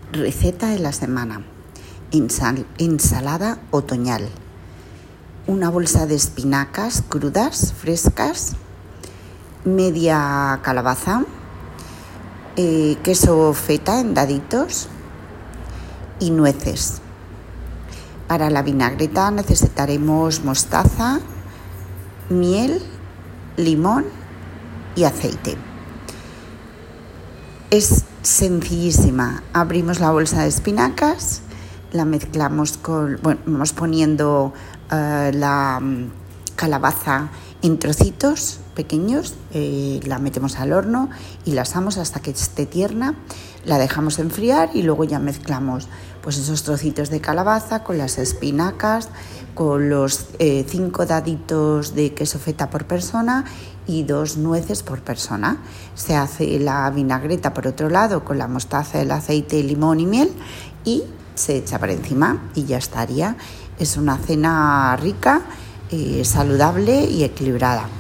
Receta de la semana. Ensalada otoñal. Una bolsa de espinacas crudas, frescas, media calabaza, queso feta en daditos y nueces. Para la vinagreta necesitaremos mostaza, miel, limón y aceite. Es sencillísima. Abrimos la bolsa de espinacas, la mezclamos vamos poniendo la calabaza en trocitos pequeños, la metemos al horno y la asamos hasta que esté tierna, la dejamos enfriar y luego ya mezclamos pues esos trocitos de calabaza con las espinacas, con los 5 daditos de queso feta por persona y 2 nueces por persona. Se hace la vinagreta por otro lado con la mostaza, el aceite, limón y miel y se echa por encima y ya estaría. Es una cena rica, saludable y equilibrada.